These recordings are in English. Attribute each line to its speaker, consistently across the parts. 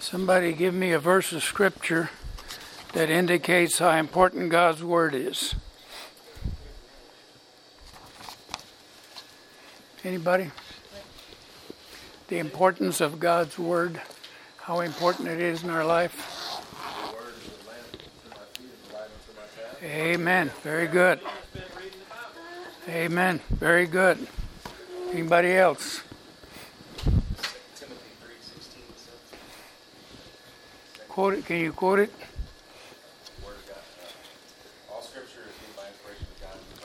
Speaker 1: Somebody give me a verse of scripture that indicates how important God's word is. Anybody? The importance of God's word, how important it is in our life. Amen. Very good. Amen. Very good. Anybody else? Quote it. Can you quote it?
Speaker 2: Word of God. All scripture is given by inspiration of God and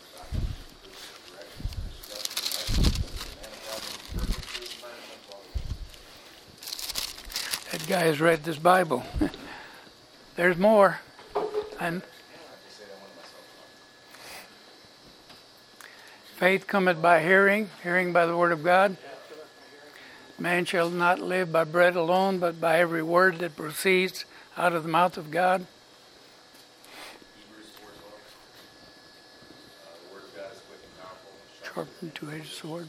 Speaker 1: That guy has read this Bible. There's more. And faith cometh by hearing, hearing by the word of God. Man shall not live by bread alone, but by every word that proceeds out of the mouth of God.
Speaker 2: Hebrews 4:12. The word of God is quick and powerful,
Speaker 1: Sharp and two-edged sword.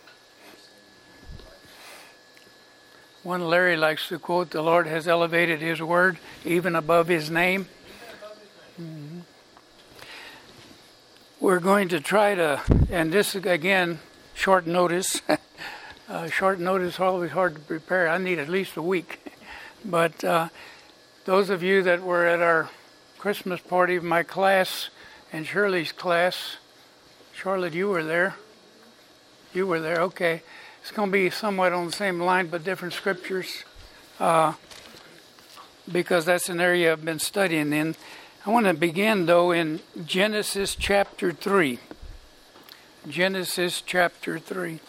Speaker 1: One Larry likes to quote, "The Lord has elevated his word even above his name." Mm-hmm. We're going to try to, and this is again, short notice. Short notice is always hard to prepare. I need at least a week. But those of you that were at our Christmas party, my class and Shirley's class, Charlotte, you were there. You were there, okay. It's going to be somewhat on the same line, but different scriptures, because that's an area I've been studying in. I want to begin, though, in Genesis chapter 3. Genesis chapter 3.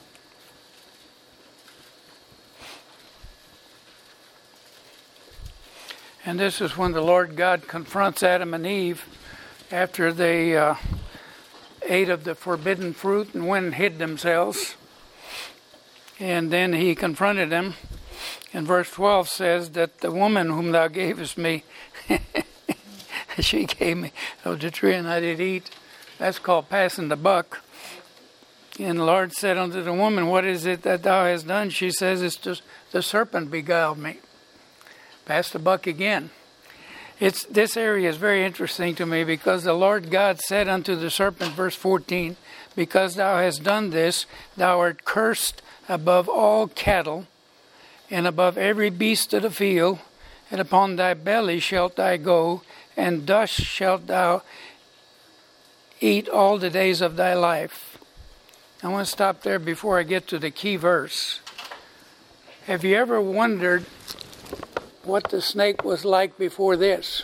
Speaker 1: And this is when the Lord God confronts Adam and Eve after they ate of the forbidden fruit and went and hid themselves. And then he confronted them. And verse 12 says that the woman whom thou gavest me, she gave me of the tree and I did eat. That's called passing the buck. And the Lord said unto the woman, what is it that thou hast done? She says, it's just the serpent beguiled me. Pass the buck again. This area is very interesting to me because the Lord God said unto the serpent, verse 14, because thou hast done this, thou art cursed above all cattle and above every beast of the field, and upon thy belly shalt thou go, and dust shalt thou eat all the days of thy life. I want to stop there before I get to the key verse. Have you ever wondered what the snake was like before this?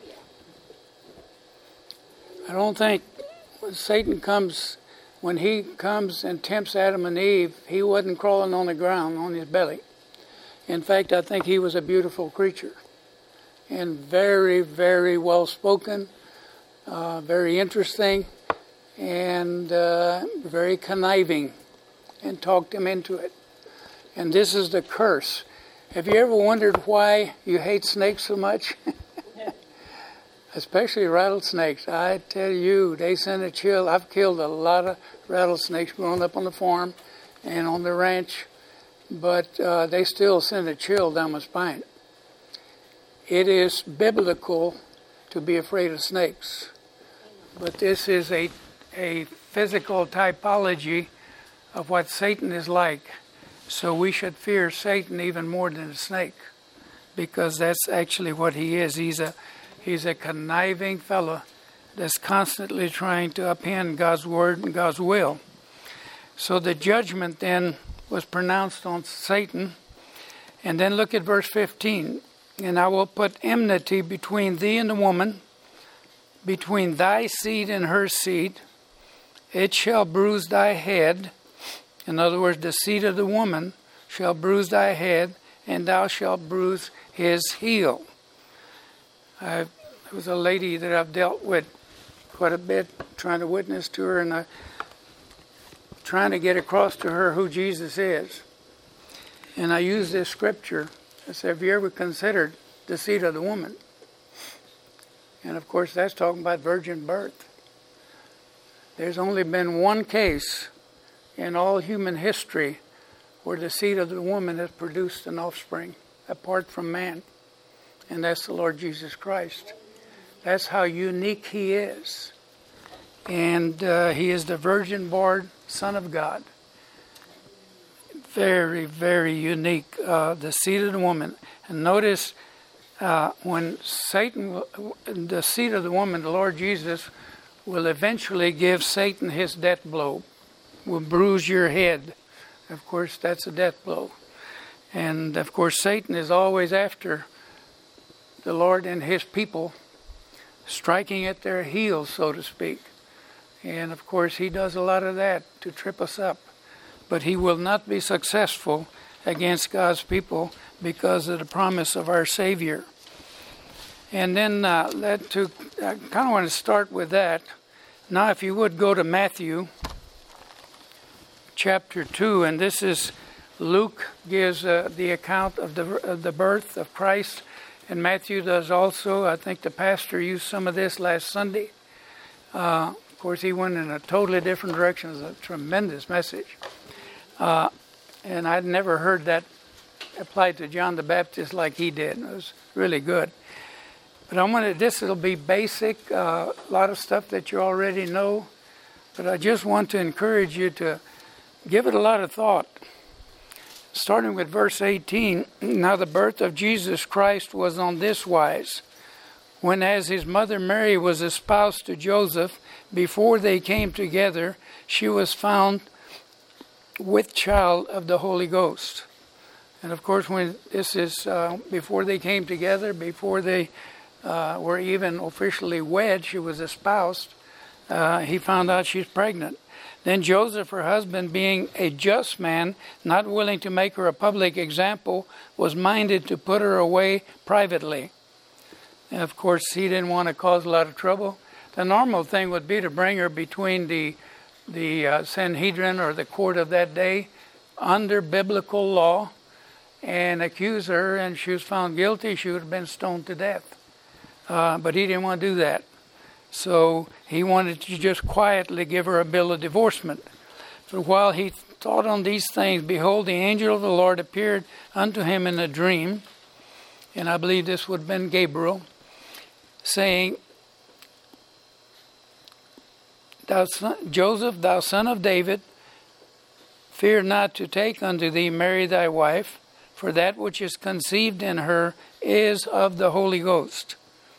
Speaker 1: I don't think when Satan comes, when he comes and tempts Adam and Eve, he wasn't crawling on the ground on his belly. In fact, I think he was a beautiful creature and very, very well spoken, very interesting, and very conniving, and talked him into it. And this is the curse. Have you ever wondered why you hate snakes so much? Especially rattlesnakes. I tell you, they send a chill. I've killed a lot of rattlesnakes growing up on the farm and on the ranch, but they still send a chill down my spine. It is biblical to be afraid of snakes, but this is a physical typology of what Satan is like. So we should fear Satan even more than a snake, because that's actually what he is. He's a conniving fellow that's constantly trying to upend God's word and God's will. So the judgment then was pronounced on Satan. And then look at verse 15. And I will put enmity between thee and the woman, between thy seed and her seed. It shall bruise thy head. In other words, the seed of the woman shall bruise thy head, and thou shalt bruise his heel. There was a lady that I've dealt with quite a bit, trying to witness to her, and trying to get across to her who Jesus is. And I use this scripture. I said, have you ever considered the seed of the woman? And of course, that's talking about virgin birth. There's only been one case in all human history where the seed of the woman has produced an offspring, apart from man, and that's the Lord Jesus Christ. That's how unique he is. And he is the virgin-born Son of God. Very, very unique. The seed of the woman. And notice when Satan, the seed of the woman, the Lord Jesus, will eventually give Satan his death blow. Will bruise your head. Of course, that's a death blow. And of course, Satan is always after the Lord and his people, striking at their heels, so to speak. And of course, he does a lot of that to trip us up. But he will not be successful against God's people because of the promise of our Savior. And then I kind of want to start with that. Now, if you would go to Matthew chapter 2, and this is Luke gives the account of the birth of Christ, and Matthew does also. I think the pastor used some of this last Sunday. Of course, he went in a totally different direction. It was a tremendous message. And I'd never heard that applied to John the Baptist like he did. It was really good. But this will be basic, a lot of stuff that you already know. But I just want to encourage you to give it a lot of thought. Starting with verse 18, now the birth of Jesus Christ was on this wise. When as his mother Mary was espoused to Joseph, before they came together, she was found with child of the Holy Ghost. And of course, when this is before they came together, before they were even officially wed, she was espoused, he found out she's pregnant. Then Joseph, her husband, being a just man, not willing to make her a public example, was minded to put her away privately. And of course, he didn't want to cause a lot of trouble. The normal thing would be to bring her between the Sanhedrin or the court of that day under biblical law and accuse her, and she was found guilty, she would have been stoned to death. But he didn't want to do that. So he wanted to just quietly give her a bill of divorcement. But while he thought on these things, behold, the angel of the Lord appeared unto him in a dream, and I believe this would have been Gabriel, saying, Joseph, thou son of David, fear not to take unto thee Mary thy wife, for that which is conceived in her is of the Holy Ghost.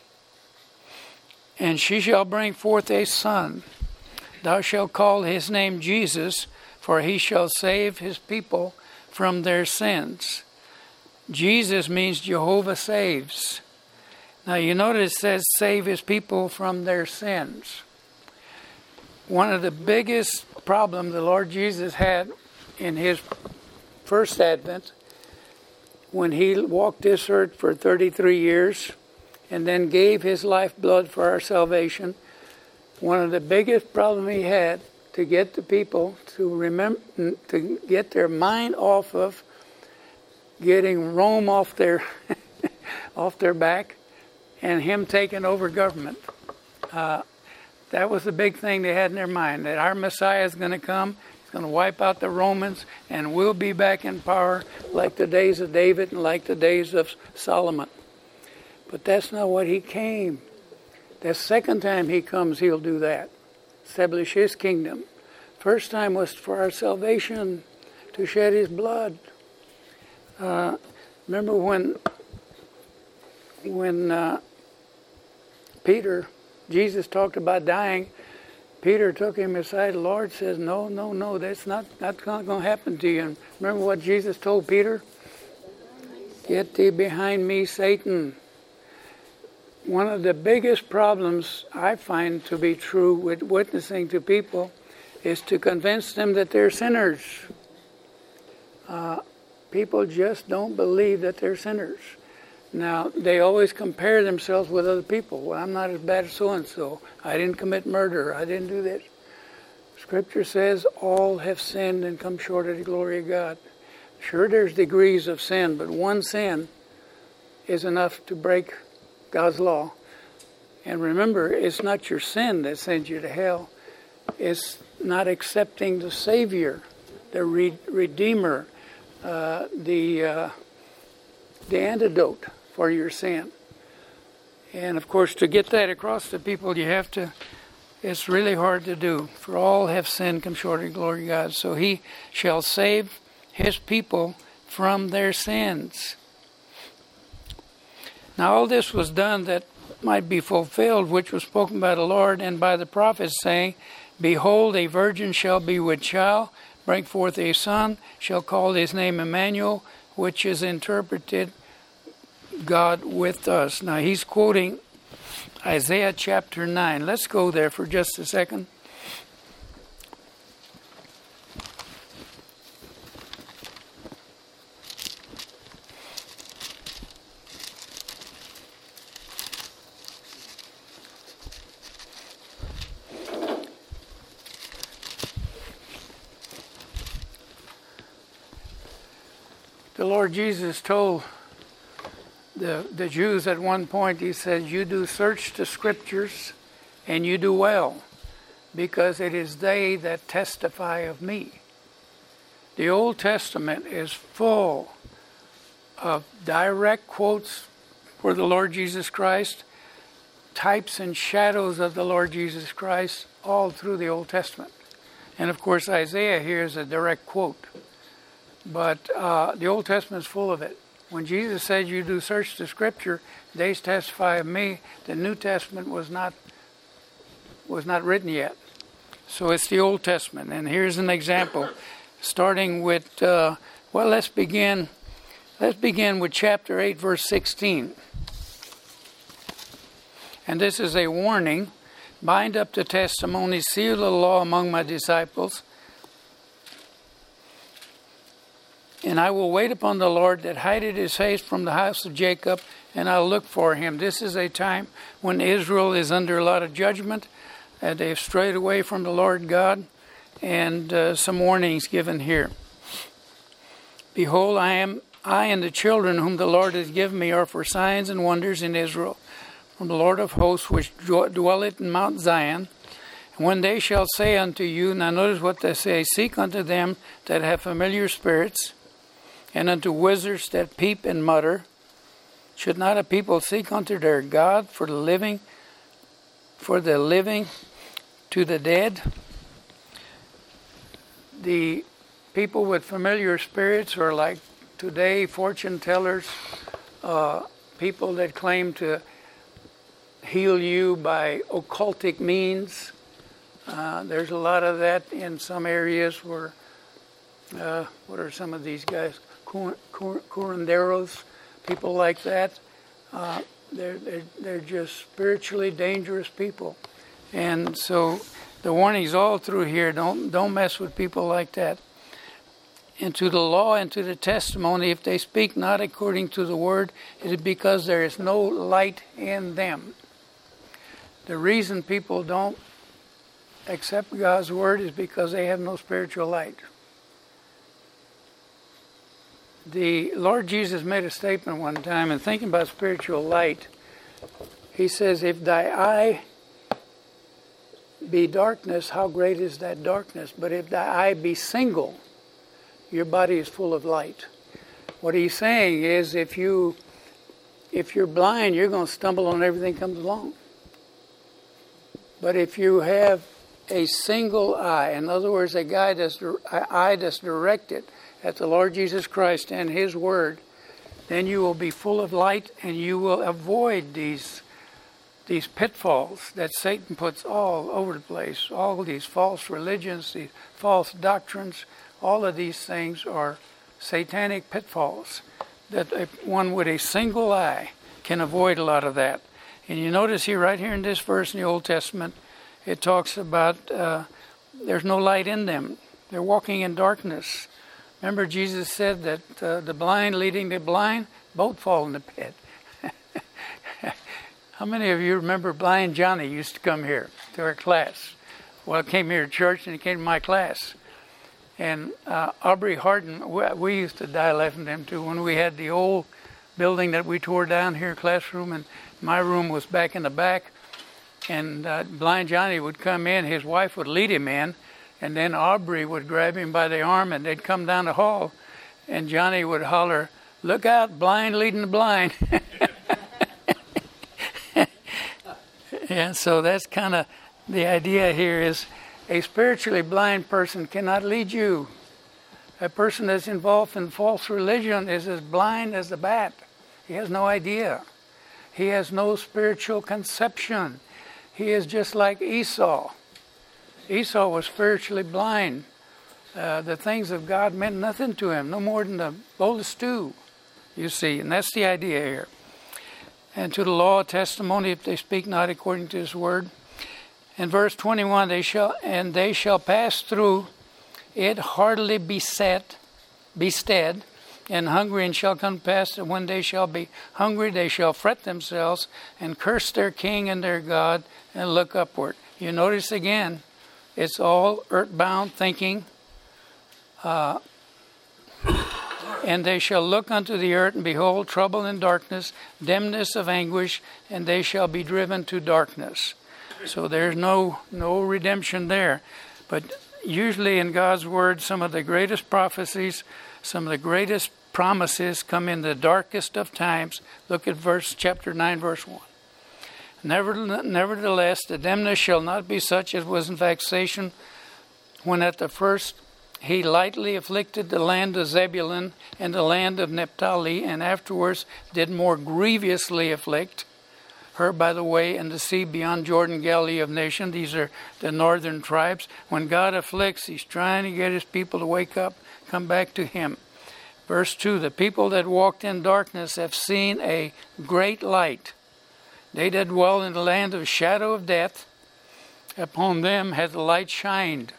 Speaker 1: And she shall bring forth a son. Thou shalt call his name Jesus, for he shall save his people from their sins. Jesus means Jehovah saves. Now you notice it says save his people from their sins. One of the biggest problems the Lord Jesus had in his first advent, when he walked this earth for 33 years and then gave his lifeblood for our salvation, one of the biggest problems he had to get the people to remember, to get their mind off of getting Rome off their off their back and him taking over government. That was the big thing they had in their mind, that our Messiah is going to come, he's going to wipe out the Romans, and we'll be back in power like the days of David and like the days of Solomon. But that's not what he came. The second time he comes, he'll do that. Establish his kingdom. First time was for our salvation, to shed his blood. Remember when Peter, Jesus talked about dying, Peter took him aside. The Lord says, no, that's not going to happen to you. And remember what Jesus told Peter? Get thee behind me, Satan. One of the biggest problems I find to be true with witnessing to people is to convince them that they're sinners. People just don't believe that they're sinners. Now, they always compare themselves with other people. Well, I'm not as bad as so-and-so. I didn't commit murder. I didn't do this. Scripture says all have sinned and come short of the glory of God. Sure, there's degrees of sin, but one sin is enough to break God's law. And remember, it's not your sin that sends you to hell. It's not accepting the Savior, the Redeemer, the the antidote for your sin. And of course, to get that across to people, it's really hard to do. For all have sinned, come short of the glory of God. So he shall save his people from their sins. Now all this was done that might be fulfilled, which was spoken by the Lord and by the prophets, saying, Behold, a virgin shall be with child, bring forth a son, shall call his name Emmanuel, which is interpreted God with us. Now he's quoting Isaiah chapter 9. Let's go there for just a second. The Lord Jesus told the Jews at one point, he says, you do search the scriptures and you do well, because it is they that testify of me. The Old Testament is full of direct quotes for the Lord Jesus Christ, types and shadows of the Lord Jesus Christ, all through the Old Testament. And of course, Isaiah here is a direct quote. But the Old Testament is full of it. When Jesus said, you do search the Scripture, they testify of me, the New Testament was not written yet. So it's the Old Testament. And here's an example, starting with, let's begin with chapter 8, verse 16. And this is a warning. Bind up the testimony, seal the law among my disciples. And I will wait upon the Lord that hideth his face from the house of Jacob, and I'll look for him. This is a time when Israel is under a lot of judgment, and they've strayed away from the Lord God, and some warnings given here. Behold, I and the children whom the Lord has given me are for signs and wonders in Israel, from the Lord of hosts which dwelleth in Mount Zion. And when they shall say unto you, now notice what they say, seek unto them that have familiar spirits, and unto wizards that peep and mutter. Should not a people seek unto their God for the living to the dead? The people with familiar spirits are like today fortune tellers, people that claim to heal you by occultic means. There's a lot of that in some areas where, what are some of these guys? Curanderos, people like that. They're just spiritually dangerous people. And so the warning's all through here. Don't mess with people like that. And to the law and to the testimony, if they speak not according to the word, it is because there is no light in them. The reason people don't accept God's word is because they have no spiritual light. The Lord Jesus made a statement one time, and thinking about spiritual light, he says, if thy eye be darkness, how great is that darkness? But if thy eye be single, your body is full of light. What he's saying is, if you're blind, you're going to stumble on everything that comes along. But if you have a single eye, in other words, a eye that's directed at the Lord Jesus Christ and his word, then you will be full of light, and you will avoid these pitfalls that Satan puts all over the place. All these false religions, these false doctrines, all of these things are satanic pitfalls that one with a single eye can avoid a lot of that. And you notice here, right here in this verse in the Old Testament, it talks about there's no light in them. They're walking in darkness. Remember, Jesus said that the blind leading the blind, both fall in the pit. How many of you remember Blind Johnny used to come here to our class? Well, he came here to church and he came to my class. And Aubrey Harden, we used to die laughing at him too. When we had the old building that we tore down here, classroom, and my room was back in the back. And Blind Johnny would come in, his wife would lead him in, and then Aubrey would grab him by the arm, and they'd come down the hall, and Johnny would holler, Look out, blind leading the blind. And so that's kind of the idea here is a spiritually blind person cannot lead you. A person that's involved in false religion is as blind as a bat. He has no idea. He has no spiritual conception. He is just like Esau. Esau was spiritually blind. The things of God meant nothing to him, no more than the bowl of stew, you see. And that's the idea here. And to the law, testimony, if they speak not according to his word. In verse 21, they shall pass through it heartily beset, and hungry, and shall come to pass that when they shall be hungry, they shall fret themselves and curse their king and their God and look upward. You notice again, it's all earthbound thinking. And they shall look unto the earth, and behold, trouble and darkness, dimness of anguish, and they shall be driven to darkness. So there's no redemption there. But usually in God's Word, some of the greatest prophecies, some of the greatest promises come in the darkest of times. Look at chapter 9, verse 1. Nevertheless, the dimness shall not be such as was in vexation when at the first he lightly afflicted the land of Zebulun and the land of Naphtali, and afterwards did more grievously afflict her by the way and the sea beyond Jordan, Galilee of nations. These are the northern tribes. When God afflicts, he's trying to get his people to wake up, come back to him. Verse 2, the people that walked in darkness have seen a great light. They that dwell in the land of shadow of death, upon them hath the light shined.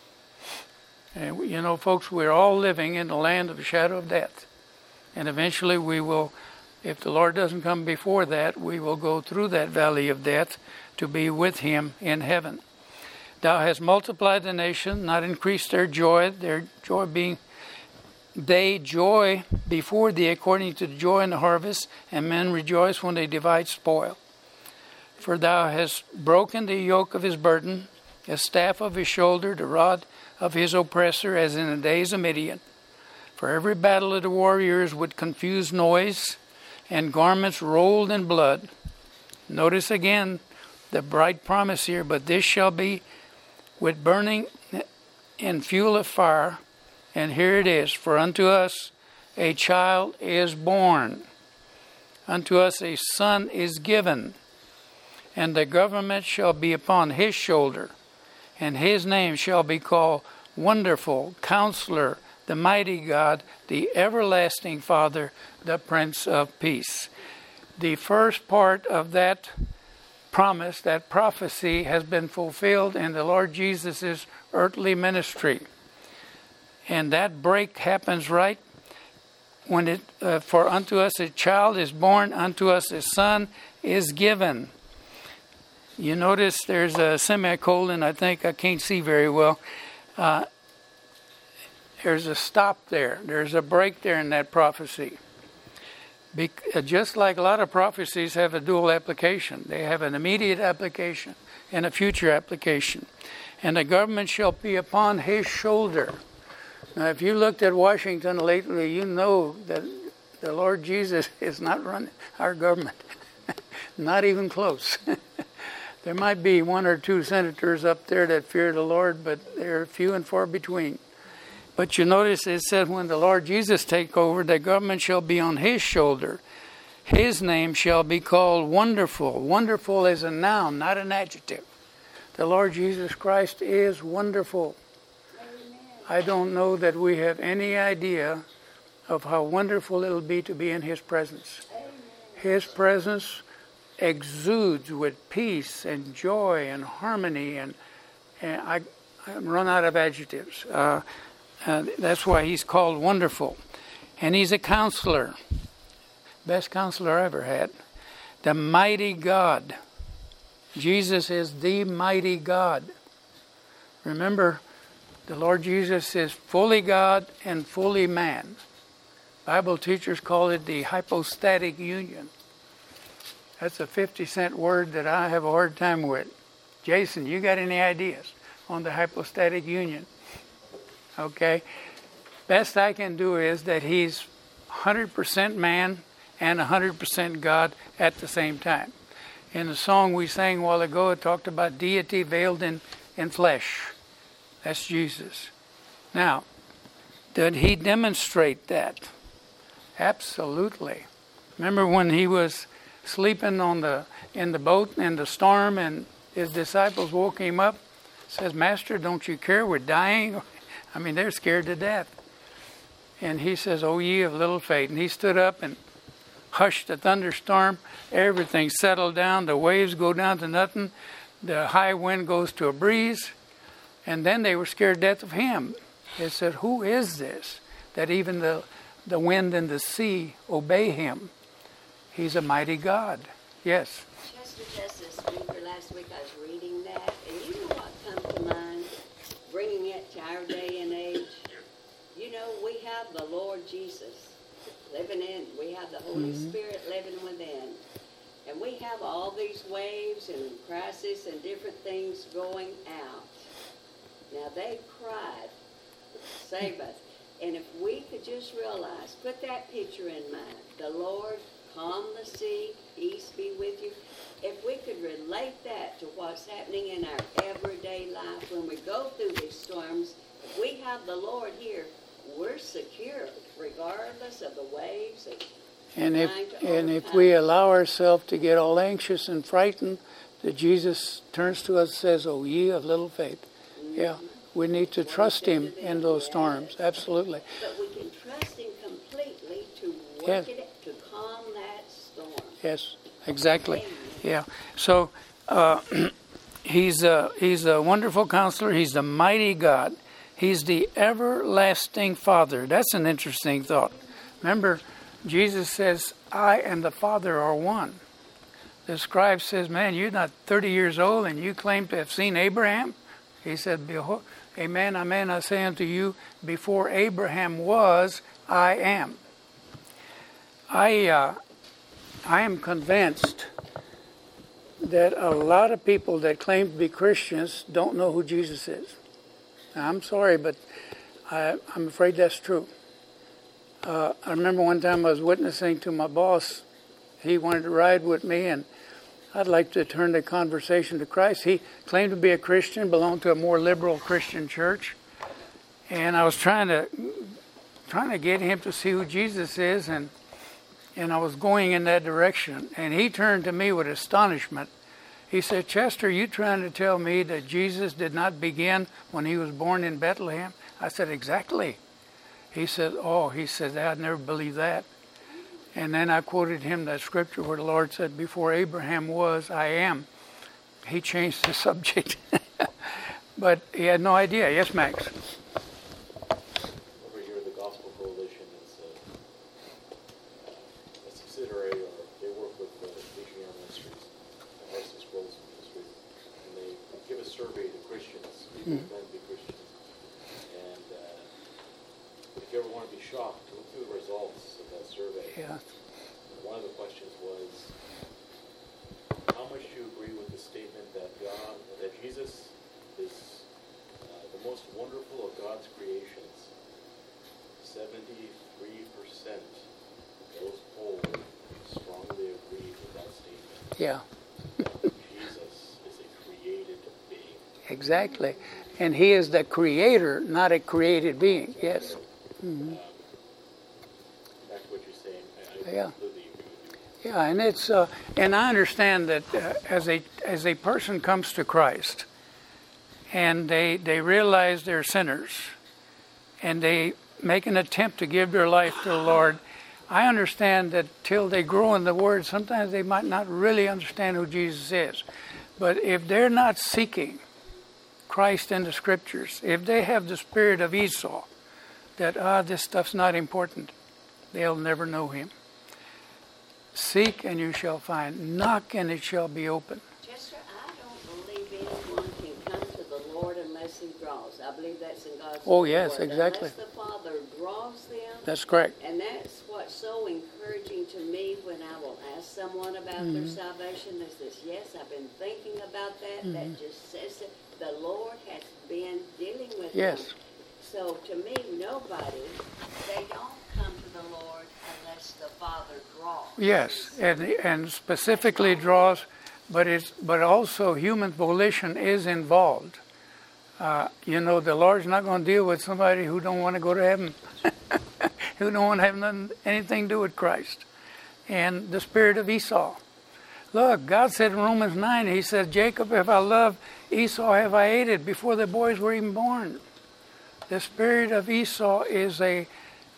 Speaker 1: And you know, folks, we're all living in the land of the shadow of death. And eventually we will, if the Lord doesn't come before that, we will go through that valley of death to be with him in heaven. Thou hast multiplied the nation, not increased their joy being, they joy before thee according to the joy in the harvest, and men rejoice when they divide spoil. For thou hast broken the yoke of his burden, a staff of his shoulder, the rod of his oppressor, as in the days of Midian. For every battle of the warriors with confused noise, and garments rolled in blood. Notice again the bright promise here, but this shall be with burning and fuel of fire. And here it is, for unto us a child is born, unto us a son is given, and the government shall be upon his shoulder, and his name shall be called Wonderful, Counselor, the Mighty God, the Everlasting Father, the Prince of Peace. The first part of that promise, that prophecy, has been fulfilled in the Lord Jesus' earthly ministry. And that break happens right when it, for unto us a child is born, unto us a son is given. You notice there's a semicolon, I think I can't see very well. There's a stop there. There's a break there in that prophecy. Just like a lot of prophecies have a dual application. They have an immediate application and a future application. And the government shall be upon his shoulder. Now, if you looked at Washington lately, you know that the Lord Jesus is not running our government. Not even close. There might be one or two senators up there that fear the Lord, but they're few and far between. But you notice it said when the Lord Jesus take over, the government shall be on his shoulder. His name shall be called Wonderful. Wonderful is a noun, not an adjective. The Lord Jesus Christ is wonderful. I don't know that we have any idea of how wonderful it'll be to be in his presence. His presence exudes with peace and joy and harmony, and I run out of adjectives. That's why he's called Wonderful. And he's a counselor. Best counselor I ever had. The mighty God. Jesus is the mighty God. Remember, the Lord Jesus is fully God and fully man. Bible teachers call it the hypostatic union. That's a 50-cent word that I have a hard time with. Jason, you got any ideas on the hypostatic union? Okay. Best I can do is that he's 100% man and 100% God at the same time. In the song we sang a while ago, it talked about deity veiled in flesh. That's Jesus. Now, did he demonstrate that? Absolutely. Remember when he was sleeping in the boat in the storm, and his disciples woke him up? Says, Master, don't you care? We're dying. I mean, they're scared to death. And he says, "O ye of little faith." And he stood up and hushed the thunderstorm. Everything settled down. The waves go down to nothing. The high wind goes to a breeze. And then they were scared to death of him. They said, "Who is this that even the wind and the sea obey him?" He's a mighty God. Yes.
Speaker 3: Chester Justice Speaker, last week I was reading that, and you know what comes to mind, bringing it to our day and age? You know, we have the Lord Jesus living in, we have the Holy Spirit living within, and we have all these waves and crises and different things going out. Now they cried, save us. And if we could just realize, put that picture in mind, the Lord, calm the sea, peace be with you. If we could relate that to what's happening in our everyday life when we go through these storms, if we have the Lord here, we're secure, regardless of the waves.
Speaker 1: And if we allow ourselves to get all anxious and frightened, that Jesus turns to us and says, "O ye of little faith." Mm-hmm. Yeah, we need to trust him in those storms. Absolutely.
Speaker 3: But we can trust him completely to work it, to calm that storm.
Speaker 1: Yes, exactly. Amen. Yeah. So he's a wonderful counselor. He's the mighty God. He's the everlasting Father. That's an interesting thought. Remember, Jesus says, "I and the Father are one." The scribe says, "Man, you're not 30 years old and you claim to have seen Abraham?" He said, "Behold, amen, amen, I say unto you, before Abraham was, I am." I am convinced that a lot of people that claim to be Christians don't know who Jesus is. Now, I'm sorry, but I'm afraid that's true. I remember one time I was witnessing to my boss. He wanted to ride with me, and I'd like to turn the conversation to Christ. He claimed to be a Christian, belonged to a more liberal Christian church, and I was trying to get him to see who Jesus is, and I was going in that direction. And he turned to me with astonishment. He said, "Chester, you trying to tell me that Jesus did not begin when he was born in Bethlehem?" I said, "Exactly." He said, "I'd never believe that." And then I quoted him that scripture where the Lord said, "Before Abraham was, I am." He changed the subject. But he had no idea. Yes, Max?
Speaker 4: Over here, the Gospel Coalition is a subsidiary, or they work with the Missionary Ministries, the Hearts and Scrolls Ministry, and they give a survey to Christians, people who claim to be Christians. And if you ever want to be shocked, look through the results of that survey.
Speaker 1: Yeah.
Speaker 4: One of the questions was, how much do you agree with the statement that Jesus is the most wonderful of God's creations? 73% of those polled strongly agreed with that statement.
Speaker 1: Yeah.
Speaker 4: Jesus is a created being.
Speaker 1: Exactly. And he is the creator, not a created being. Yes. Mm-hmm.
Speaker 4: Back to what you're saying, I
Speaker 1: Yeah.
Speaker 4: completely agree with you.
Speaker 1: Yeah, and it's and I understand that as a person comes to Christ, and they realize they're sinners, and they make an attempt to give their life to the Lord, I understand that till they grow in the Word, sometimes they might not really understand who Jesus is. But if they're not seeking Christ in the Scriptures, if they have the spirit of Esau, that this stuff's not important, they'll never know him. Seek and you shall find. Knock and it shall be open.
Speaker 3: Chester, I don't believe anyone can come to the Lord unless he draws. I believe that's in God's
Speaker 1: Oh, yes,
Speaker 3: word.
Speaker 1: exactly.
Speaker 3: Unless the Father draws them.
Speaker 1: That's correct.
Speaker 3: And that's what's so encouraging to me when I will ask someone about their salvation. They says, "Yes, I've been thinking about that." That just says it. The Lord has been dealing with them.
Speaker 1: Yes.
Speaker 3: So to me, nobody, they don't come to the Lord unless the Father draws.
Speaker 1: Yes, and specifically draws, but also human volition is involved. The Lord's not going to deal with somebody who don't want to go to heaven, who don't want to have anything to do with Christ. And the spirit of Esau. Look, God said in Romans 9, He said, Jacob, if I love Esau, have I hated before the boys were even born. The spirit of Esau is a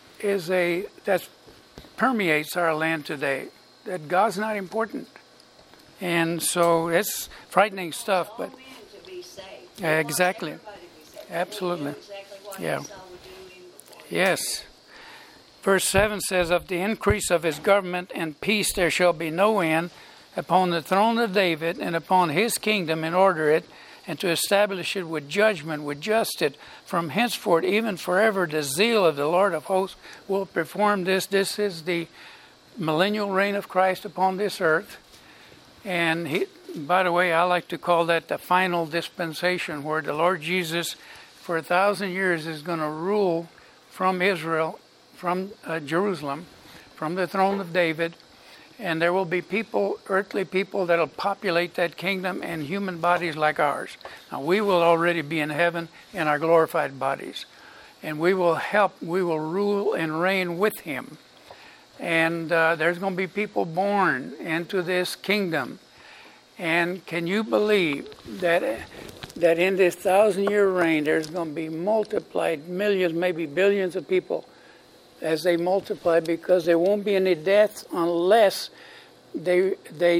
Speaker 1: that permeates our land today. That God's not important, and so it's frightening stuff.
Speaker 3: All
Speaker 1: But
Speaker 3: men to be saved.
Speaker 1: exactly,
Speaker 3: Everybody to be saved.
Speaker 1: absolutely,
Speaker 3: Exactly what
Speaker 1: yeah,
Speaker 3: Esau was doing before.
Speaker 1: yes. Verse 7 says, of the increase of his government and peace there shall be no end upon the throne of David and upon his kingdom, and order it, and to establish it with judgment, with justice, from henceforth even forever. The zeal of the Lord of hosts will perform this. This is the millennial reign of Christ upon this earth. And by the way, I like to call that the final dispensation, where the Lord Jesus for 1,000 years is going to rule from Israel, from Jerusalem, from the throne of David. And there will be people, earthly people, that will populate that kingdom in human bodies like ours. Now, we will already be in heaven in our glorified bodies. And we will rule and reign with Him. And there's going to be people born into this kingdom. And can you believe that in this 1,000-year reign, there's going to be multiplied millions, maybe billions of people as they multiply, because there won't be any death unless they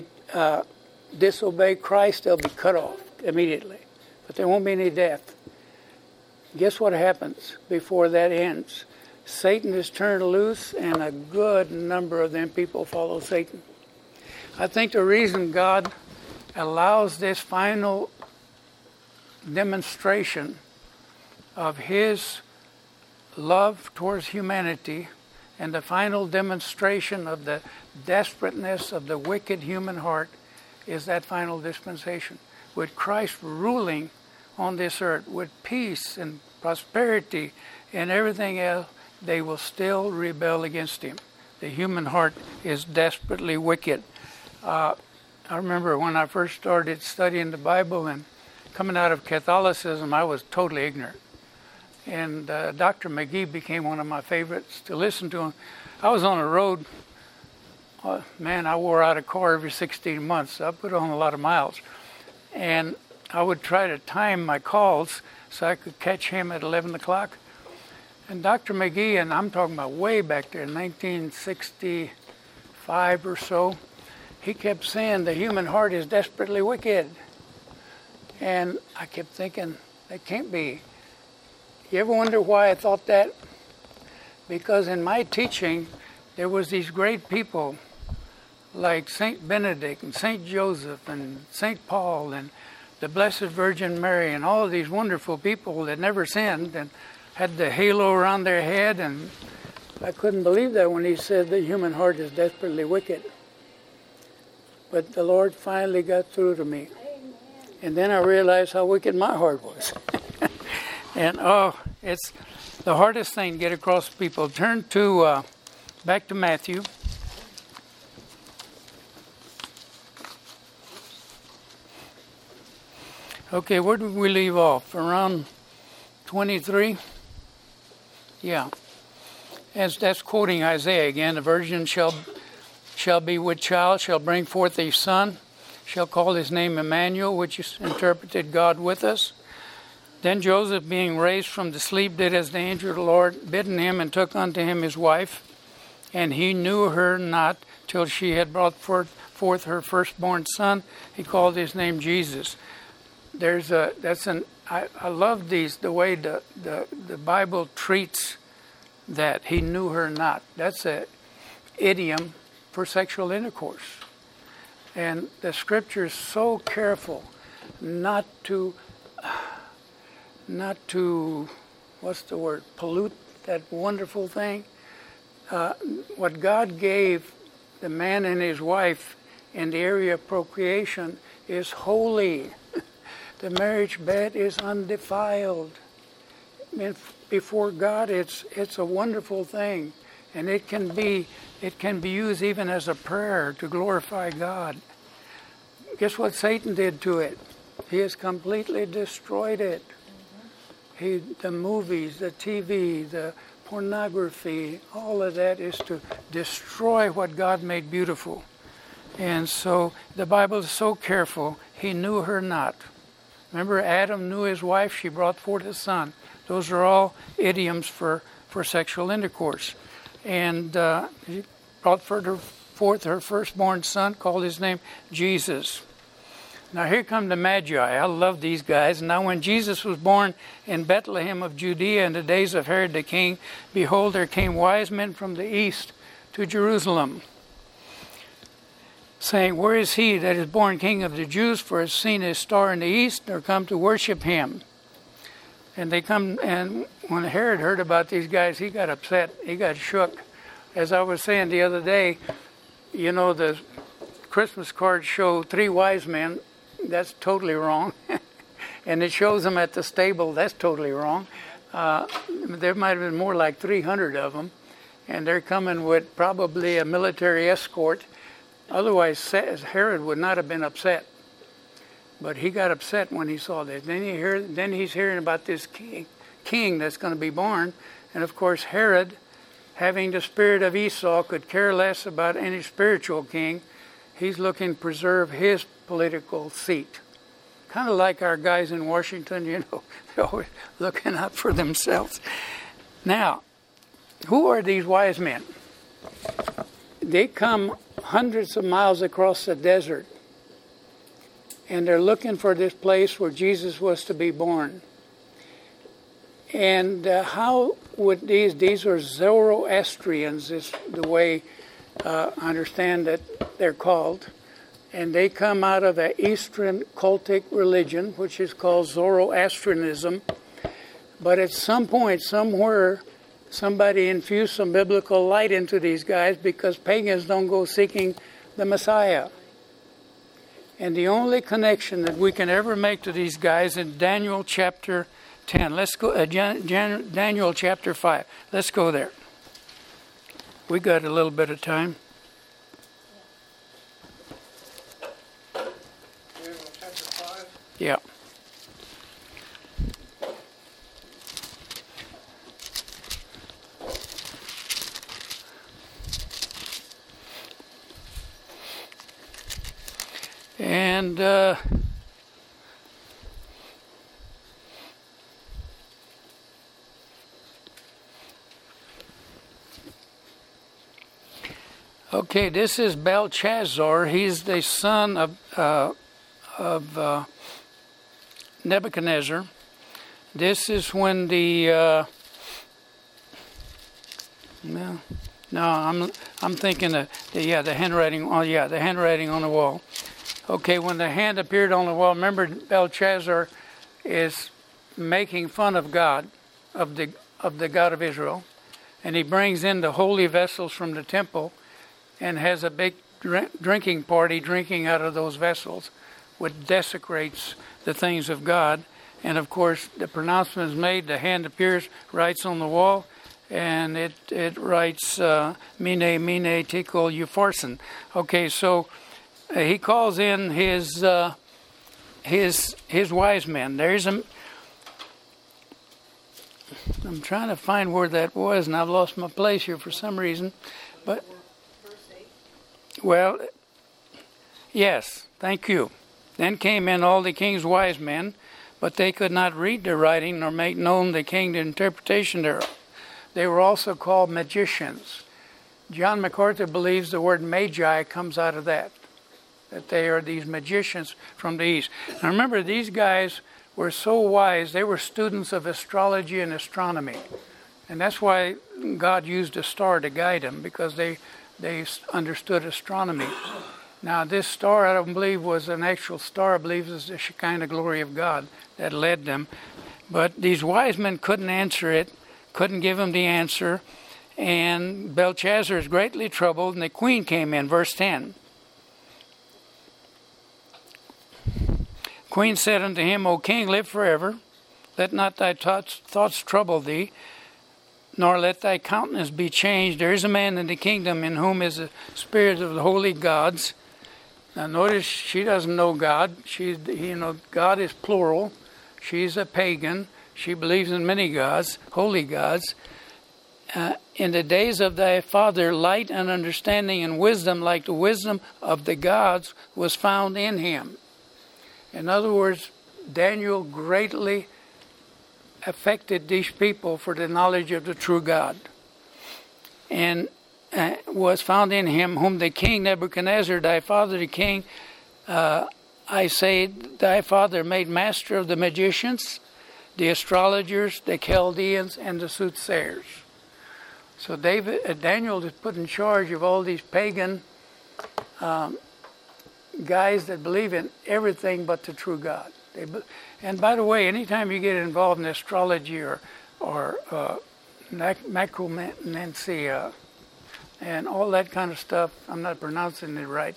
Speaker 1: disobey Christ. They'll be cut off immediately. But there won't be any death. Guess what happens before that ends? Satan is turned loose, and a good number of them people follow Satan. I think the reason God allows this final demonstration of His love towards humanity, and the final demonstration of the desperateness of the wicked human heart, is that final dispensation. With Christ ruling on this earth, with peace and prosperity and everything else, they will still rebel against Him. The human heart is desperately wicked. I remember when I first started studying the Bible and coming out of Catholicism, I was totally ignorant. And Dr. McGee became one of my favorites to listen to him. I was on the road. I wore out a car every 16 months. So I put on a lot of miles. And I would try to time my calls so I could catch him at 11 o'clock. And Dr. McGee, and I'm talking about way back there, 1965 or so, he kept saying the human heart is desperately wicked. And I kept thinking, that can't be. You ever wonder why I thought that? Because in my teaching, there was these great people like Saint Benedict and Saint Joseph and Saint Paul and the Blessed Virgin Mary, and all of these wonderful people that never sinned and had the halo around their head. And I couldn't believe that when he said the human heart is desperately wicked. But the Lord finally got through to me.
Speaker 3: Amen.
Speaker 1: And then I realized how wicked my heart was. And it's the hardest thing to get across to people. Turn to back to Matthew. Okay, where did we leave off? Around 23? Yeah. As that's quoting Isaiah again. The virgin shall be with child, shall bring forth a son, shall call his name Emmanuel, which is interpreted God with us. Then Joseph, being raised from the sleep, did as the angel of the Lord bidden him, and took unto him his wife. And he knew her not till she had brought forth her firstborn son. He called his name Jesus. I love the way the Bible treats that. He knew her not. That's an idiom for sexual intercourse. And the Scripture is so careful not to pollute that wonderful thing. What God gave the man and his wife in the area of procreation is holy. The marriage bed is undefiled. before God, it's a wonderful thing, and it can be used even as a prayer to glorify God. Guess what Satan did to it? He has completely destroyed it. The movies, the TV, the pornography, all of that is to destroy what God made beautiful. And so the Bible is so careful. He knew her not. Remember, Adam knew his wife. She brought forth a son. Those are all idioms for sexual intercourse. And he brought forth her firstborn son, called his name Jesus. Now here come the Magi. I love these guys. Now when Jesus was born in Bethlehem of Judea in the days of Herod the king, behold, there came wise men from the east to Jerusalem, saying, where is he that is born King of the Jews? For has seen his star in the east, and are come to worship him. And they come, and when Herod heard about these guys, he got upset. He got shook. As I was saying the other day, you know, the Christmas cards show 3 wise men. That's totally wrong. And it shows them at the stable. That's totally wrong. There might have been more like 300 of them. And they're coming with probably a military escort. Otherwise, Herod would not have been upset. But he got upset when he saw this. Then he's hearing about this king that's going to be born. And of course, Herod, having the spirit of Esau, could care less about any spiritual king. He's looking to preserve his political seat. Kind of like our guys in Washington, you know, they're always looking out for themselves. Now, who are these wise men? They come hundreds of miles across the desert, and they're looking for this place where Jesus was to be born. And how would these are Zoroastrians, is the way I understand that they're called. And they come out of the Eastern cultic religion, which is called Zoroastrianism. But at some point, somewhere, somebody infused some biblical light into these guys, because pagans don't go seeking the Messiah. And the only connection that we can ever make to these guys in Daniel chapter 10. Let's go, Daniel chapter 5. Let's go there. We got a little bit of time.
Speaker 5: Daniel chapter 5?
Speaker 1: Yeah. And okay, this is Belshazzar. He's the son of Nebuchadnezzar. This is when the I'm thinking the handwriting. Oh yeah, the handwriting on the wall. Okay, when the hand appeared on the wall, remember Belshazzar is making fun of God, of the God of Israel, and he brings in the holy vessels from the temple and has a big drinking party, drinking out of those vessels, which desecrates the things of God. And of course, the pronouncement is made, the hand appears, writes on the wall, and it writes, Mene, Mene, Tekel, Upharsin. Okay, so he calls in his wise men. I'm trying to find where that was, and I've lost my place here for some reason. But well, yes, thank you. Then came in all the king's wise men, but they could not read the writing nor make known the king the interpretation thereof. They were also called magicians. John MacArthur believes the word magi comes out of that they are these magicians from the east. Now remember, these guys were so wise, they were students of astrology and astronomy. And that's why God used a star to guide them, because they understood astronomy. Now this star, I don't believe was an actual star. I believe it was the Shekinah glory of God that led them. But these wise men couldn't answer it, couldn't give him the answer. And Belshazzar is greatly troubled, and the queen came in, verse 10. Queen said unto him, O king, live forever. Let not thy thoughts trouble thee, nor let thy countenance be changed. There is a man in the kingdom in whom is the spirit of the holy gods. Now notice she doesn't know God. God is plural. She's a pagan. She believes in many gods, holy gods. In the days of thy father, light and understanding and wisdom, like the wisdom of the gods, was found in him. In other words, Daniel greatly affected these people for the knowledge of the true God. And was found in him, whom the king Nebuchadnezzar, thy father the king, I say, thy father made master of the magicians, the astrologers, the Chaldeans, and the soothsayers. So Daniel is put in charge of all these pagan guys that believe in everything but the true God. And by the way, anytime you get involved in astrology or necromancy and all that kind of stuff, I'm not pronouncing it right.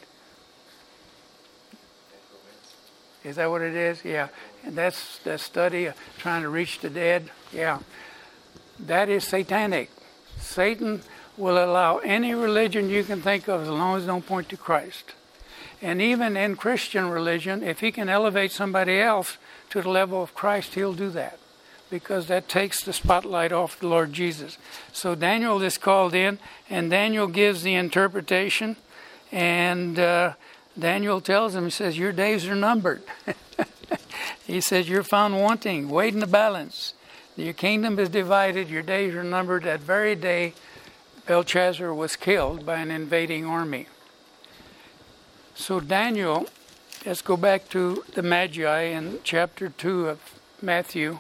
Speaker 1: Is that what it is? Yeah. And that's the study of trying to reach the dead. Yeah. That is satanic. Satan will allow any religion you can think of as long as it don't point to Christ. And even in Christian religion, if he can elevate somebody else to the level of Christ, he'll do that, because that takes the spotlight off the Lord Jesus. So Daniel is called in, and Daniel gives the interpretation, and Daniel tells him, he says, your days are numbered. He says, you're found wanting, weighed in the balance. Your kingdom is divided, your days are numbered. That very day, Belshazzar was killed by an invading army. So Daniel, let's go back to the Magi in chapter 2 of Matthew.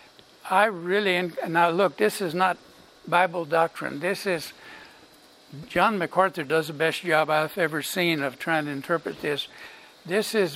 Speaker 1: Now look, this is not Bible doctrine. This is, John MacArthur does the best job I've ever seen of trying to interpret this. This is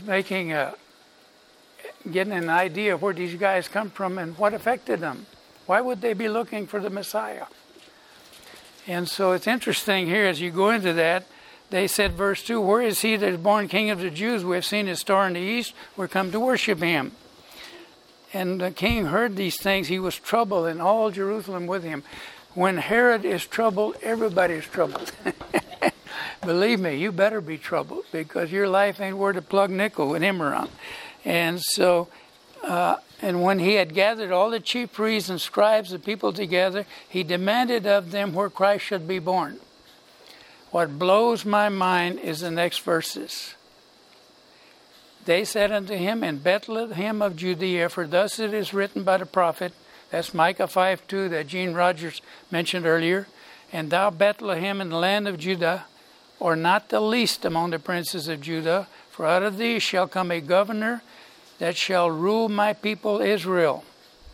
Speaker 1: getting an idea of where these guys come from and what affected them. Why would they be looking for the Messiah? And so it's interesting here as you go into that. They said, verse 2, where is he that is born King of the Jews? We have seen his star in the east. We're come to worship him. And the king heard these things. He was troubled, and all Jerusalem with him. When Herod is troubled, everybody is troubled. Believe me, you better be troubled, because your life ain't worth a plug nickel with him around. And so, and when he had gathered all the chief priests and scribes, the people together, he demanded of them where Christ should be born. What blows my mind is the next verses. They said unto him, in Bethlehem of Judea, for thus it is written by the prophet, that's Micah 5:2 that Gene Rogers mentioned earlier, and thou Bethlehem in the land of Judah, or not the least among the princes of Judah, for out of thee shall come a governor that shall rule my people Israel.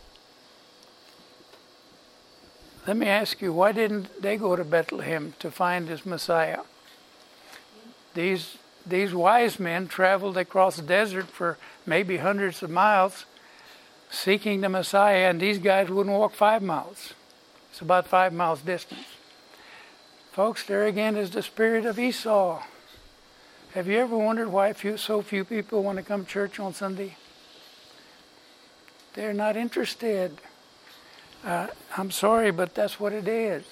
Speaker 1: Let me ask you, why didn't they go to Bethlehem to find his Messiah? These wise men traveled across the desert for maybe hundreds of miles seeking the Messiah, and these guys wouldn't walk 5 miles. It's about 5 miles distance. Folks, there again is the spirit of Esau. Have you ever wondered why so few people want to come to church on Sunday? They're not interested. I'm sorry, but that's what it is.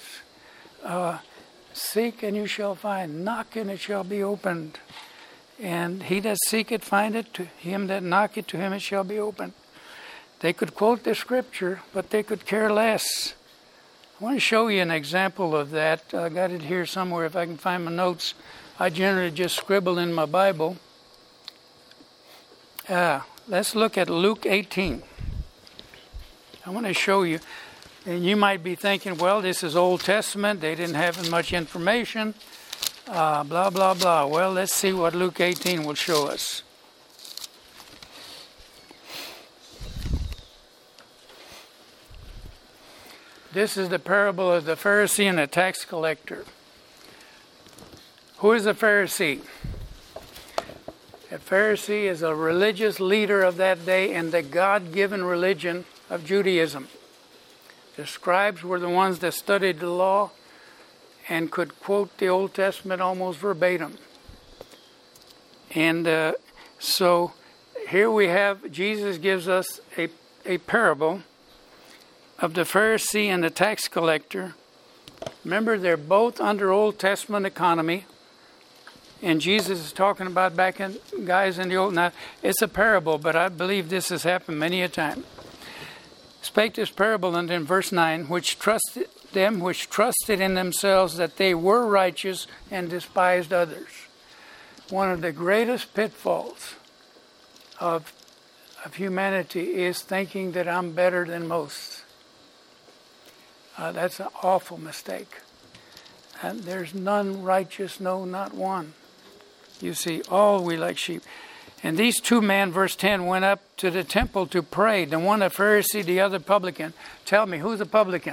Speaker 1: Seek and you shall find. Knock and it shall be opened. And he that seeketh findeth. To him that knocketh, to him it shall be opened. They could quote the scripture, but they could care less. I want to show you an example of that. I got it here somewhere if I can find my notes. I generally just scribble in my Bible. Let's look at Luke 18. I want to show you, and you might be thinking, well, this is Old Testament. They didn't have much information. Blah, blah, blah. Well, let's see what Luke 18 will show us. This is the parable of the Pharisee and the tax collector. Who is a Pharisee? A Pharisee is a religious leader of that day in the God-given religion of Judaism. The scribes were the ones that studied the law and could quote the Old Testament almost verbatim. And so here we have, Jesus gives us a a parable of the Pharisee and the tax collector. Remember, they're both under Old Testament economy. And Jesus is talking about back in guys in the old. Now, it's a parable, but I believe this has happened many a time. Spake this parable, and in verse 9, which trusted in themselves that they were righteous and despised others. One of the greatest pitfalls of humanity is thinking that I'm better than most. That's an awful mistake. And there's none righteous, no, not one. You see, all we like sheep. And these two men, verse 10, went up to the temple to pray. The one a Pharisee, the other publican. Tell me, who's a publican?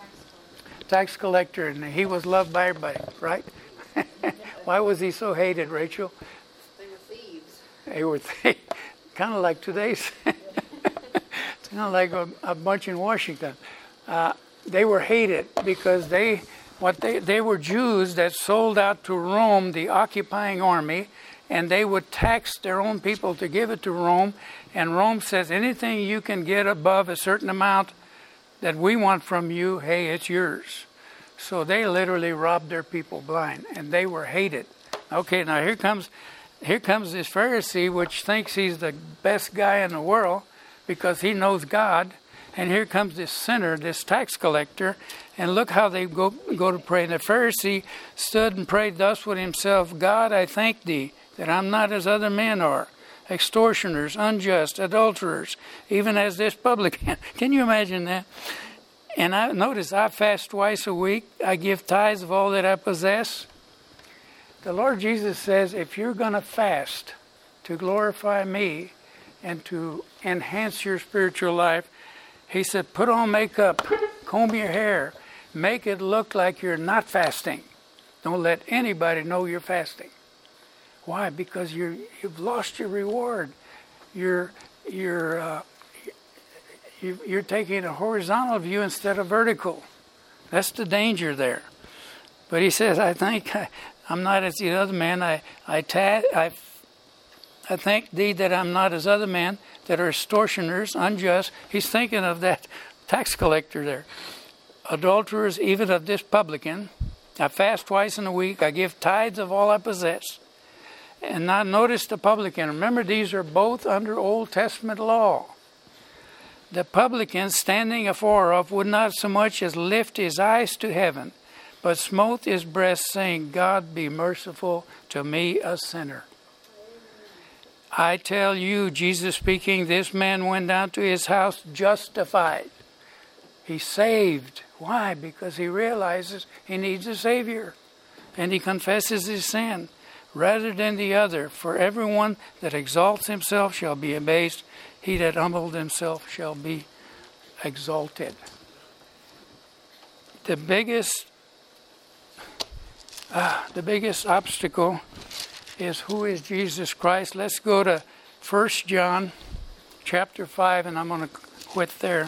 Speaker 1: Tax collector, and he was loved by everybody, right? Why was he so hated, Rachel?
Speaker 6: They were thieves.
Speaker 1: They were thieves. Kind of like today's. It's kind of like a bunch in Washington. They were hated because they were Jews that sold out to Rome, the occupying army, and they would tax their own people to give it to Rome. And Rome says, anything you can get above a certain amount that we want from you, hey, it's yours. So they literally robbed their people blind, and they were hated. Okay, now here comes this Pharisee, which thinks he's the best guy in the world because he knows God. And here comes this sinner, this tax collector, and look how they go to pray. And the Pharisee stood and prayed thus with himself, God, I thank thee that I'm not as other men are, extortioners, unjust, adulterers, even as this publican. Can you imagine that? And I fast twice a week. I give tithes of all that I possess. The Lord Jesus says, if you're going to fast to glorify me and to enhance your spiritual life, he said, put on makeup, comb your hair, make it look like you're not fasting. Don't let anybody know you're fasting. Why? Because you've lost your reward. You're taking a horizontal view instead of vertical. That's the danger there. But he says, I think I'm not as the other man. I thank thee that I'm not as other men that are extortioners, unjust. He's thinking of that tax collector there. Adulterers, even of this publican. I fast twice in a week. I give tithes of all I possess. And now notice the publican. Remember, these are both under Old Testament law. The publican, standing afar off, would not so much as lift his eyes to heaven, but smote his breast, saying, God be merciful to me, a sinner. I tell you, Jesus speaking, this man went down to his house justified. He's saved. Why? Because he realizes he needs a Savior. And he confesses his sin rather than the other. For everyone that exalts himself shall be abased. He that humbled himself shall be exalted. The biggest obstacle is who is Jesus Christ. Let's go to 1 John chapter 5, and I'm going to quit there.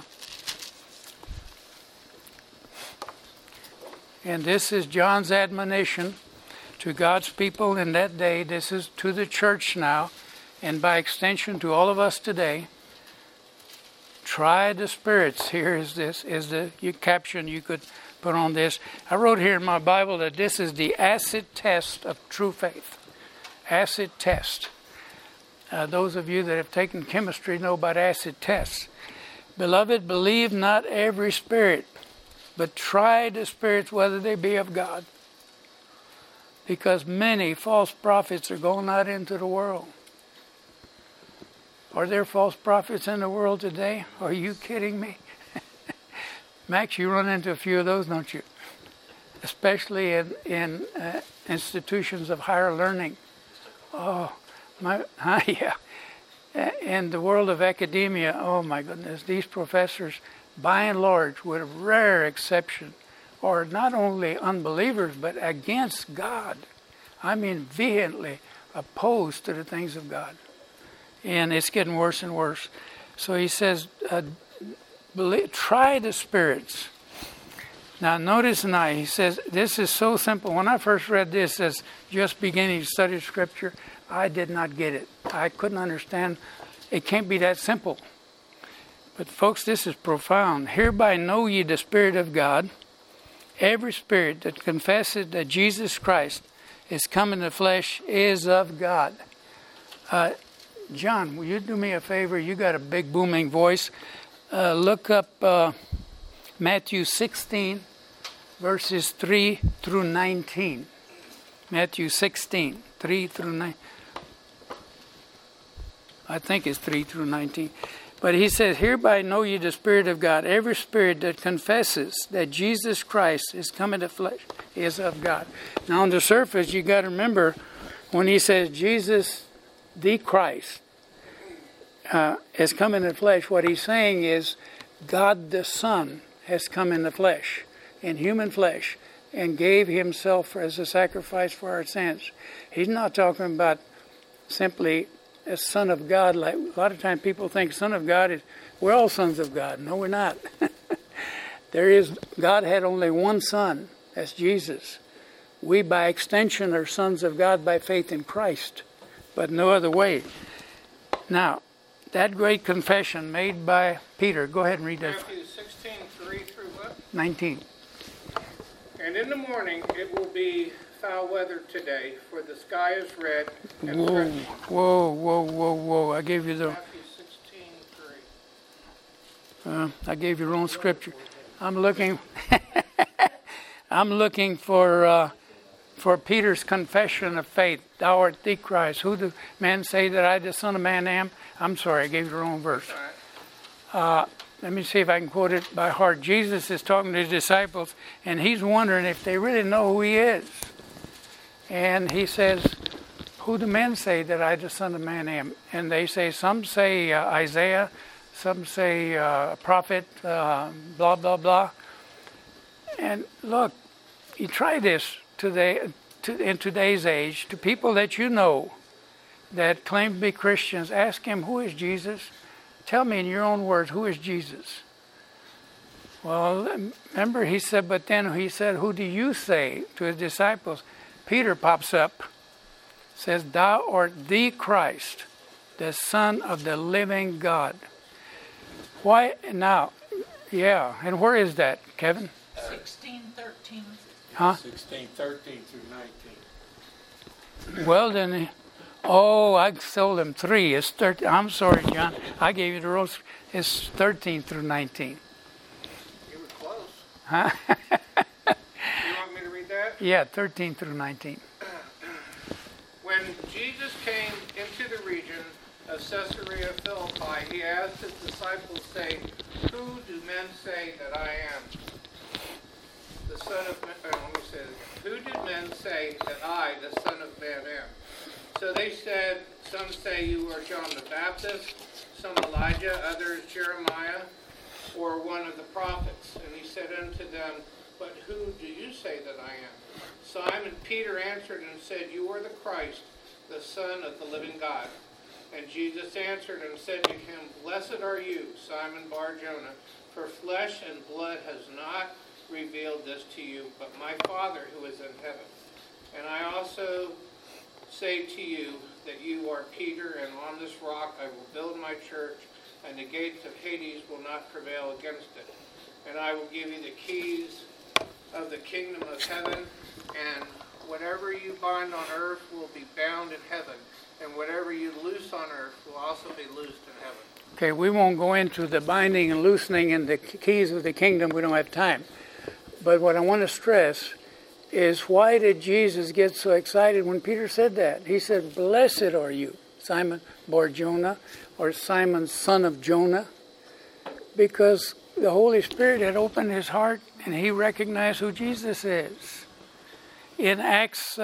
Speaker 1: And this is John's admonition to God's people in that day. This is to the church now, and by extension to all of us today. Try the spirits. Here is the caption you could put on this. I wrote here in my Bible that this is the acid test of true faith. Acid test. Those of you that have taken chemistry know about acid tests. Beloved, believe not every spirit, but try the spirits whether they be of God. Because many false prophets are going out into the world. Are there false prophets in the world today? Are you kidding me? Max, you run into a few of those, don't you? Especially in institutions of higher learning. Oh, yeah. In the world of academia, oh my goodness, these professors, by and large, with a rare exception, are not only unbelievers, but against God. I mean, vehemently opposed to the things of God. And it's getting worse and worse. So he says, try the spirits. Now, notice now, he says, this is so simple. When I first read this as just beginning to study Scripture, I did not get it. I couldn't understand. It can't be that simple. But folks, this is profound. Hereby know ye the Spirit of God. Every spirit that confesses that Jesus Christ is come in the flesh is of God. John, will you do me a favor? You got a big booming voice. Look up Matthew 16, verses 3 through 19. Matthew 16, 3 through 9. I think it's 3 through 19. But he says, hereby know ye the Spirit of God. Every spirit that confesses that Jesus Christ is come in the flesh is of God. Now on the surface, you got to remember when he says Jesus the Christ has come in the flesh, what he's saying is God the Son has come in the flesh, in human flesh, and gave himself as a sacrifice for our sins. He's not talking about simply as Son of God. Like a lot of times people think Son of God is, we're all sons of God. No, we're not. God had only one Son, that's Jesus. We, by extension, are sons of God by faith in Christ, but no other way. Now, that great confession made by Peter, go ahead and read that.
Speaker 5: Matthew 16, 3 through what?
Speaker 1: 19.
Speaker 5: And in the morning it will be foul weather today, for the sky is red and
Speaker 1: Whoa,
Speaker 5: threatening.
Speaker 1: whoa. I gave you
Speaker 5: Matthew 16, 3.
Speaker 1: I gave you the wrong scripture. I'm looking for Peter's confession of faith. Thou art the Christ. Who do men say that I, the Son of Man, am? I'm sorry, I gave you the wrong verse. Let me see if I can quote it by heart. Jesus is talking to his disciples, and he's wondering if they really know who he is. And he says, who do men say that I, the Son of Man, am? And they say, some say Isaiah, some say prophet, blah, blah, blah. And look, you try this in today's age, to people that you know that claim to be Christians, ask him, who is Jesus? Tell me in your own words, who is Jesus? Well, remember he said, but then he said, who do you say to his disciples? Peter pops up, says, thou art the Christ, the Son of the living God. Why now? Yeah, and where is that, Kevin?
Speaker 6: 16:13.
Speaker 1: Huh?
Speaker 7: 16, 13 through 19.
Speaker 1: Well, then, I sold him 3. It's 13. I'm sorry, John. I gave you the rules. It's 13 through 19.
Speaker 5: You were close.
Speaker 1: Huh?
Speaker 5: You want me to read that?
Speaker 1: Yeah, 13 through 19.
Speaker 5: When Jesus came into the region of Caesarea Philippi, he asked his disciples, saying, who do men say that I am? The Son of Man, let me say this. Who do men say that I, the Son of Man, am? So they said, some say you are John the Baptist, some Elijah, others Jeremiah, or one of the prophets. And he said unto them, but who do you say that I am? Simon Peter answered and said, you are the Christ, the Son of the living God. And Jesus answered and said to him, blessed are you, Simon Bar-Jonah, for flesh and blood has not revealed this to you, but my Father who is in heaven. And I also say to you that you are Peter, and on this rock I will build my church, and the gates of Hades will not prevail against it. And I will give you the keys of the kingdom of heaven, and whatever you bind on earth will be bound in heaven, and whatever you loose on earth will also be loosed in heaven.
Speaker 1: Okay, we won't go into the binding and loosening and the keys of the kingdom. We don't have time. But what I want to stress is, why did Jesus get so excited when Peter said that? He said, blessed are you, Simon Bar-Jonah, or Simon, son of Jonah, because the Holy Spirit had opened his heart and he recognized who Jesus is. In Acts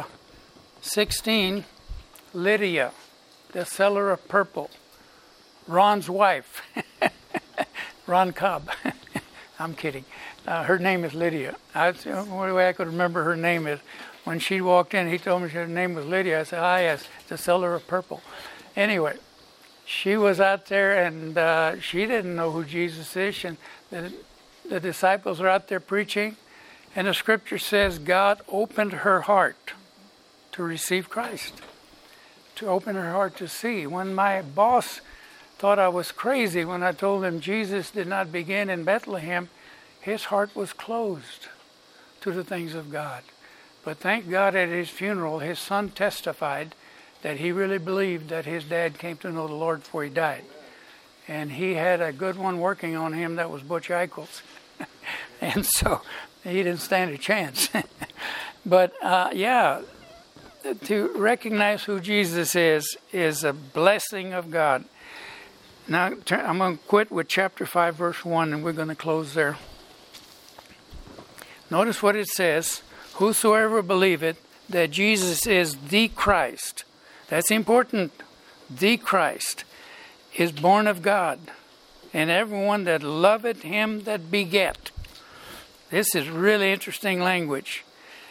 Speaker 1: 16, Lydia, the seller of purple, Ron's wife, Ron Cobb. I'm kidding. Her name is Lydia. The only way I could remember her name is when she walked in, he told me her name was Lydia. I said, yes, the seller of purple. Anyway, she was out there and she didn't know who Jesus is. And the disciples are out there preaching. And the scripture says God opened her heart to receive Christ, to open her heart to see. When my boss thought I was crazy when I told him Jesus did not begin in Bethlehem. His heart was closed to the things of God. But thank God at his funeral, his son testified that he really believed that his dad came to know the Lord before he died. And he had a good one working on him, that was Butch Eichels. And so he didn't stand a chance. But yeah, to recognize who Jesus is a blessing of God. Now, I'm going to quit with chapter 5, verse 1, and we're going to close there. Notice what it says. Whosoever believeth that Jesus is the Christ. That's important. The Christ is born of God. And everyone that loveth him that begat. This is really interesting language.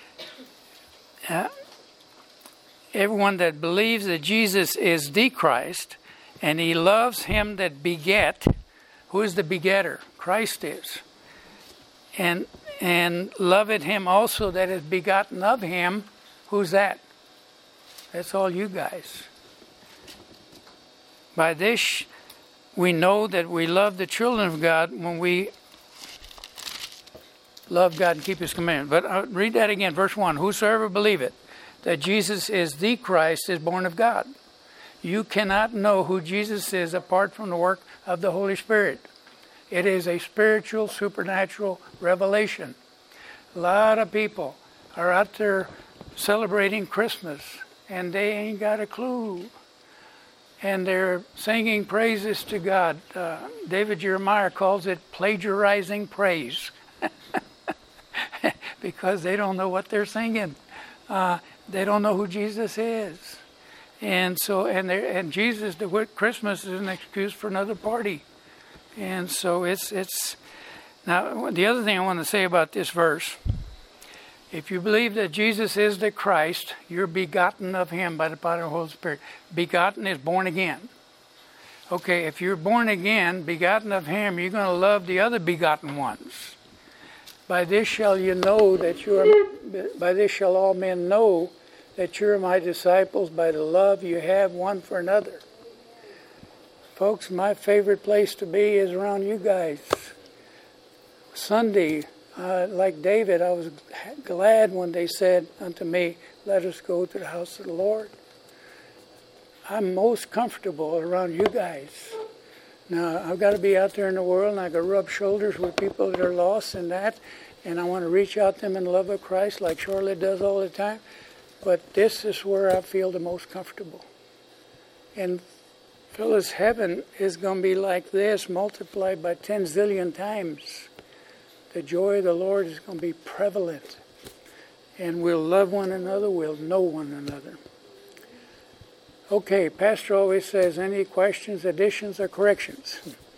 Speaker 1: Everyone that believes that Jesus is the Christ, and he loves him that begat. Who is the begetter? Christ is. And loveth him also that is begotten of him. Who's that? That's all you guys. By this we know that we love the children of God when we love God and keep his commandments. But I'll read that again, verse 1. Whosoever believeth that Jesus is the Christ is born of God. You cannot know who Jesus is apart from the work of the Holy Spirit. It is a spiritual, supernatural revelation. A lot of people are out there celebrating Christmas, and they ain't got a clue. And they're singing praises to God. David Jeremiah calls it plagiarizing praise. Because they don't know what they're singing. They don't know who Jesus is. And so, and Jesus, Christmas is an excuse for another party. And so it's now, the other thing I want to say about this verse, if you believe that Jesus is the Christ, you're begotten of him by the power of the Holy Spirit. Begotten is born again. Okay, if you're born again, begotten of him, you're going to love the other begotten ones. By this shall you know that by this shall all men know that you're my disciples, by the love you have one for another. Folks, my favorite place to be is around you guys. Sunday, like David, I was glad when they said unto me, let us go to the house of the Lord. I'm most comfortable around you guys. Now, I've got to be out there in the world, and I got to rub shoulders with people that are lost and that, and I want to reach out to them in the love of Christ like Charlotte does all the time. But this is where I feel the most comfortable. And Phyllis, heaven is going to be like this, multiplied by 10 zillion times. The joy of the Lord is going to be prevalent. And we'll love one another, we'll know one another. Okay, Pastor always says, any questions, additions, or corrections?